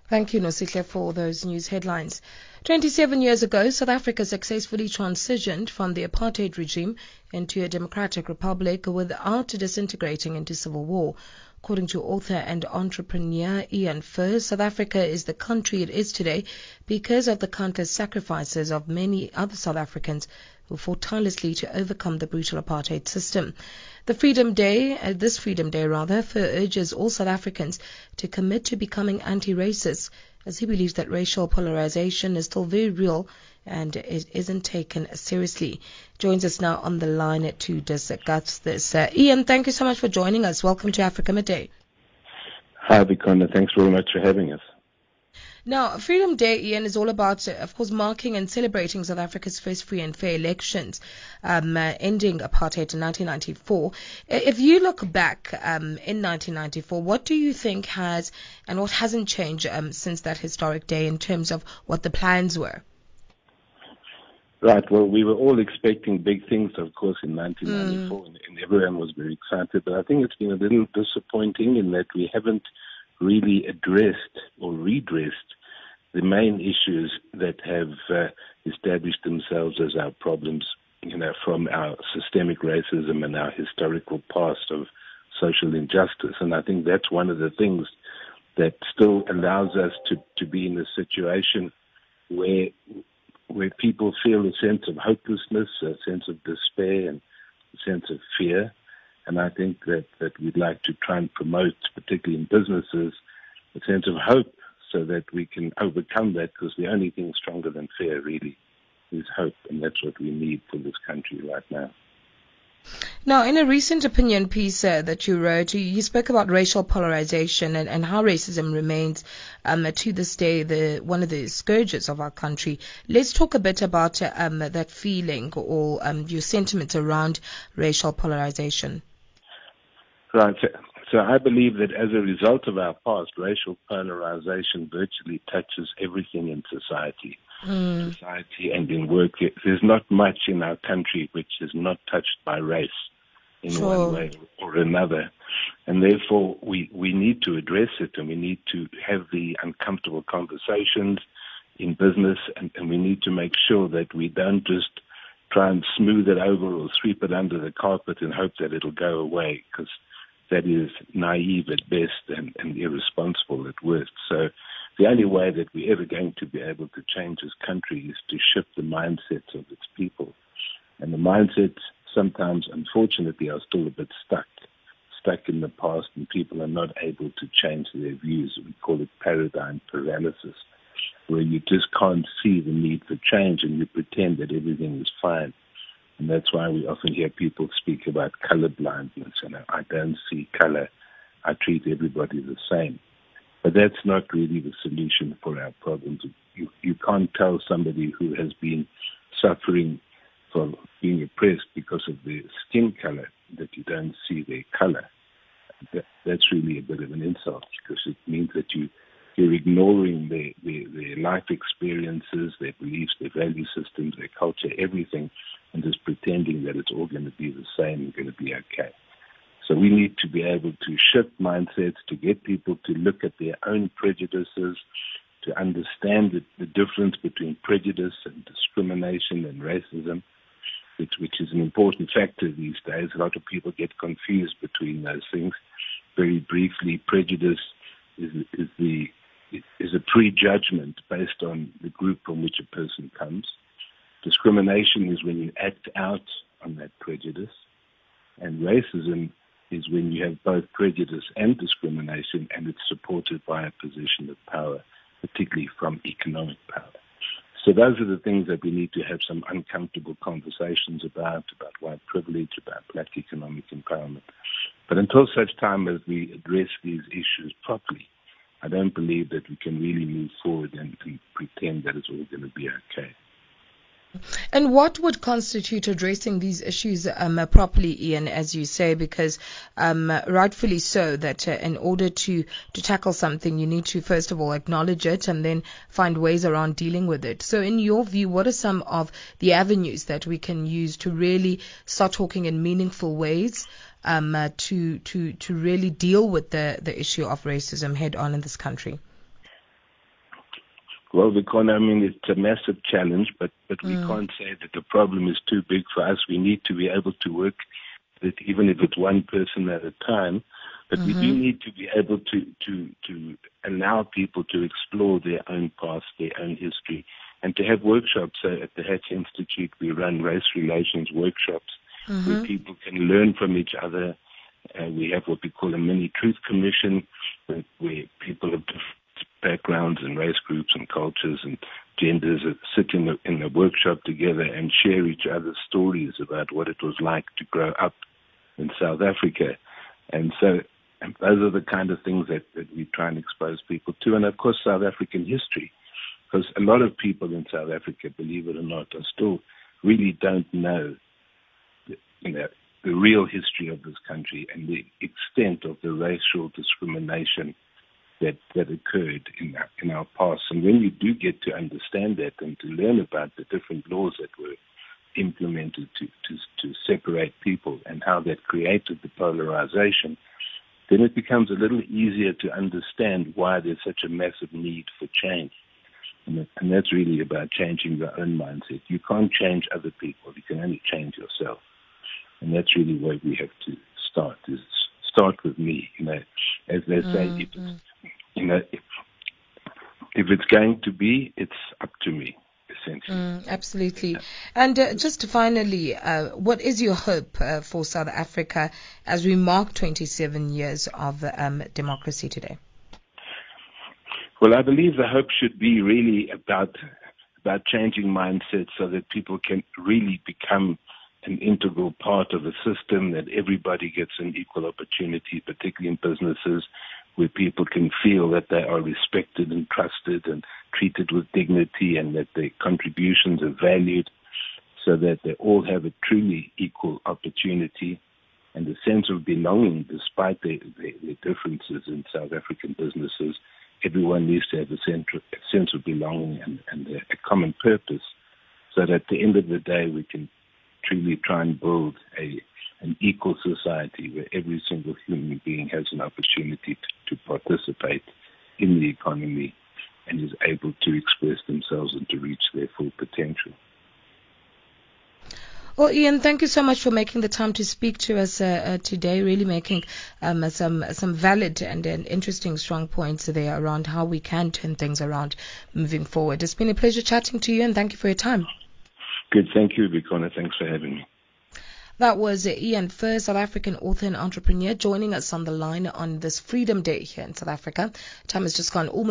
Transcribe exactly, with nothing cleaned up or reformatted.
Thank you, Nosihle, for those news headlines. twenty-seven years ago, South Africa successfully transitioned from the apartheid regime into a democratic republic without disintegrating into civil war. According to author and entrepreneur Ian Furr, South Africa is the country it is today because of the countless sacrifices of many other South Africans who fought tirelessly to overcome the brutal apartheid system. The Freedom Day, uh, this Freedom Day rather, Furr urges all South Africans to commit to becoming anti-racist, as he believes that racial polarization is still very real and it isn't taken seriously. Joins us now on the line to discuss this. Uh, Ian, thank you so much for joining us. Welcome to Africa Midday. Hi, Bikona. Thanks very much for having us. Now, Freedom Day, Ian, is all about, uh, of course, marking and celebrating South Africa's first free and fair elections, um, uh, ending apartheid in nineteen ninety-four. If you look back um, in nineteen ninety-four, what do you think has and what hasn't changed um, since that historic day in terms of what the plans were? Right. Well, we were all expecting big things, of course, in nineteen ninety-four, mm. and, and everyone was very excited. But I think it's been a little disappointing in that we haven't really addressed or redressed the main issues that have uh, established themselves as our problems, you know, from our systemic racism and our historical past of social injustice. And I think that's one of the things that still allows us to, to be in a situation where where people feel a sense of hopelessness, a sense of despair, and a sense of fear. And I think that, that we'd like to try and promote, particularly in businesses, a sense of hope so that we can overcome that, because the only thing stronger than fear really is hope, and that's what we need for this country right now. Now, in a recent opinion piece uh, that you wrote, you, you spoke about racial polarization and, and how racism remains um, to this day the one of the scourges of our country. Let's talk a bit about uh, um, that feeling or um, your sentiments around racial polarization. Right. So, so I believe that as a result of our past, racial polarization virtually touches everything in society. Mm. Society and in work. There's not much in our country which is not touched by race in sure. one way or another. And therefore, we, we need to address it, and we need to have the uncomfortable conversations in business, and, and we need to make sure that we don't just try and smooth it over or sweep it under the carpet and hope that it'll go away, because that is naive at best and, and irresponsible at worst. So the only way that we're ever going to be able to change this country is to shift the mindsets of its people. And the mindsets sometimes, unfortunately, are still a bit stuck, stuck in the past, and people are not able to change their views. We call it paradigm paralysis, where you just can't see the need for change and you pretend that everything is fine. And that's why we often hear people speak about color blindness. And I don't see color. I treat everybody the same. But that's not really the solution for our problems. You, you can't tell somebody who has been suffering from being oppressed because of their skin color that you don't see their color. That, that's really a bit of an insult, because it means that you, you're ignoring their, their, their life experiences, their beliefs, their value systems, their culture, everything, and just pretending that it's all going to be the same and going to be okay. So we need to be able to shift mindsets, to get people to look at their own prejudices, to understand the, the difference between prejudice and discrimination and racism, which, which is an important factor these days. A lot of people get confused between those things. Very briefly, prejudice is, is, the, is a prejudgment based on the group from which a person comes. Discrimination is when you act out on that prejudice. And racism is when you have both prejudice and discrimination, and it's supported by a position of power, particularly from economic power. So those are the things that we need to have some uncomfortable conversations about, about white privilege, about black economic empowerment. But until such time as we address these issues properly, I don't believe that we can really move forward and, and pretend that it's all going to be okay. And what would constitute addressing these issues um, uh, properly, Ian, as you say, because um, uh, rightfully so, that uh, in order to, to tackle something, you need to, first of all, acknowledge it and then find ways around dealing with it. So in your view, what are some of the avenues that we can use to really start talking in meaningful ways um, uh, to, to, to really deal with the, the issue of racism head on in this country? Well, because, I mean, it's a massive challenge, but, but we Mm. can't say that the problem is too big for us. We need to be able to work it, even if it's one person at a time. But Mm-hmm. we do need to be able to, to, to allow people to explore their own past, their own history, and to have workshops. So at the Hatch Institute, we run race relations workshops Mm-hmm. where people can learn from each other. Uh, we have what we call a mini truth commission, where, where people of different backgrounds and race groups and cultures and genders sit in the, in the workshop together and share each other's stories about what it was like to grow up in South Africa. And so and those are the kind of things that, that we try and expose people to. And of course, South African history, because a lot of people in South Africa, believe it or not, are still really don't know, the, you know, the real history of this country and the extent of the racial discrimination that, that occurred in our, in our past. And when you do get to understand that and to learn about the different laws that were implemented to, to, to separate people and how that created the polarization, then it becomes a little easier to understand why there's such a massive need for change. And, that, and that's really about changing your own mindset. You can't change other people. You can only change yourself. And that's really where we have to start, is start with me. You know, as they say, mm-hmm. if it's, you know, if, if it's going to be, it's up to me, essentially. Mm, absolutely. And uh, just finally, uh, what is your hope uh, for South Africa as we mark twenty-seven years of um, democracy today? Well, I believe the hope should be really about about changing mindsets so that people can really become an integral part of a system, that everybody gets an equal opportunity, particularly in businesses, where people can feel that they are respected and trusted and treated with dignity and that their contributions are valued, so that they all have a truly equal opportunity and a sense of belonging despite their, their, their differences in South African businesses. Everyone needs to have a sense of belonging and, and a, a common purpose, so that at the end of the day we can truly try and build a an equal society where every single human being has an opportunity to, to participate in the economy and is able to express themselves and to reach their full potential. Well, Ian, thank you so much for making the time to speak to us uh, uh, today, really making um, some some valid and, and interesting, strong points there around how we can turn things around moving forward. It's been a pleasure chatting to you, and thank you for your time. Good. Thank you, Bikona. Thanks for having me. That was Ian Furr, South African author and entrepreneur, joining us on the line on this Freedom Day here in South Africa. Time has just gone almost